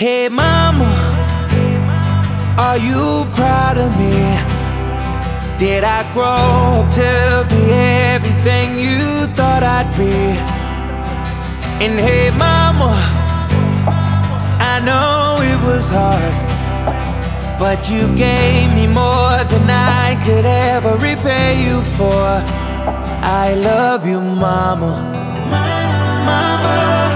Hey mama, are you proud of me? Did I grow up to be everything you thought I'd be? And hey mama, I know it was hard, but you gave me more than I could ever repay you for. I love you, mama. Mama.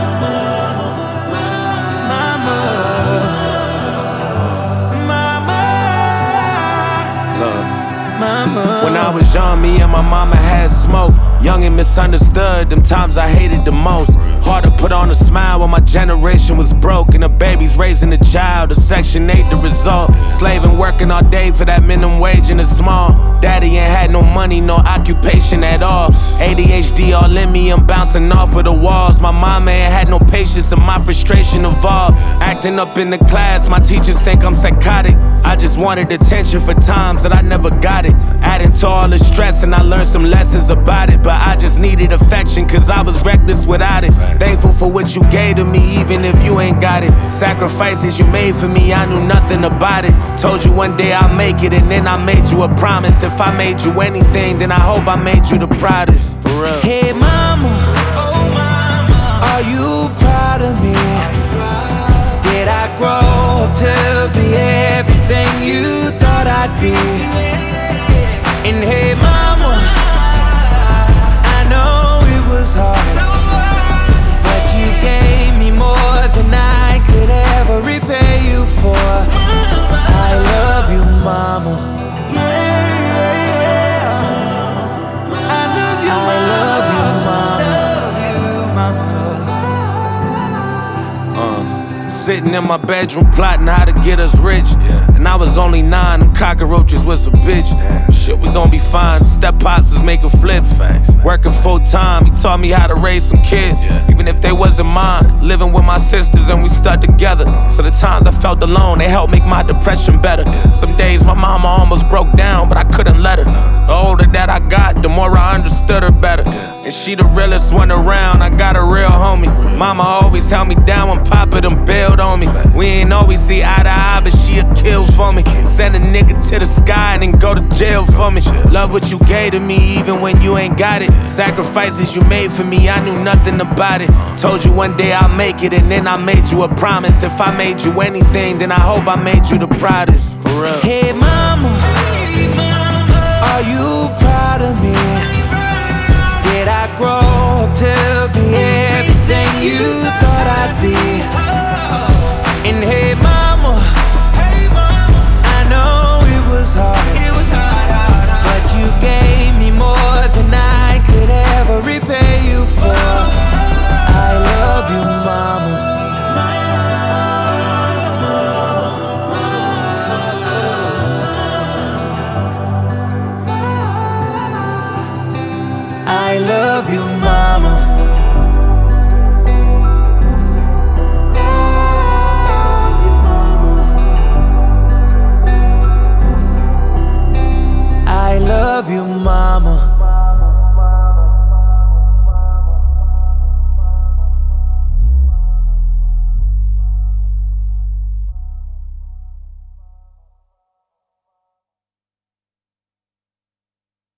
When I was young, me and my mama had smoke. Young and misunderstood, them times I hated the most. Hard to put on a smile when my generation was broke, and the baby's raising a child, a Section 8 the result. Slaving, working all day for that minimum wage in the small. Daddy ain't had no money, no occupation at all. ADHD all in me, I'm bouncing off of the walls. My mama ain't had no patience and my frustration evolved. Acting up in the class, my teachers think I'm psychotic. I just wanted attention for times that I never got it. Adding to all the stress and I learned some lessons about it. But I just needed affection cause I was reckless without it. Thankful for what you gave to me even if you ain't got it. Sacrifices you made for me, I knew nothing about it. Told you one day I'll make it and then I made you a promise. If I made you anything, then I hope I made you the proudest. For real. Hey mama, oh mama, are you proud of me? Did I grow up to be everything you thought I'd be? And hey mama, I know it was hard, but you gave me more than I could ever repay you for. I love you, mama. Sitting in my bedroom plotting how to get us rich. And I was only 9, them cockroaches was a bitch. Shit, we gon' be fine. Step pops was making flips. Working full time, he taught me how to raise some kids. Even if they wasn't mine. Living with my sisters and we stuck together. So the times I felt alone, they helped make my depression better. Some days my mama almost broke down, but I couldn't let her. The older that I got, the more I understood her better. And she the realest one around, I got a real homie. Mama always held me down when Papa done bailed on me. We ain't always see eye to eye, but she'll kill for me. Send a nigga to the sky and then go to jail for me. Love what you gave to me even when you ain't got it. Sacrifices you made for me, I knew nothing about it. Told you one day I'll make it and then I made you a promise. If I made you anything, then I hope I made you the proudest. For real. Hey